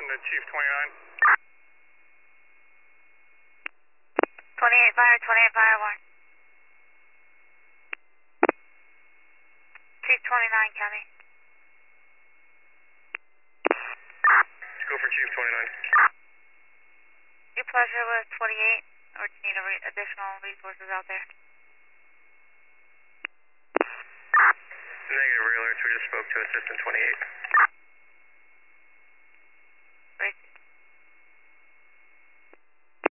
to Chief 29. 28 fire, 28 fire, 1. Chief 29, County. Let's go for Chief 29. Your pleasure with 28, or do you need additional resources out there? Negative, Real Alerts. We just spoke to Assistant 28.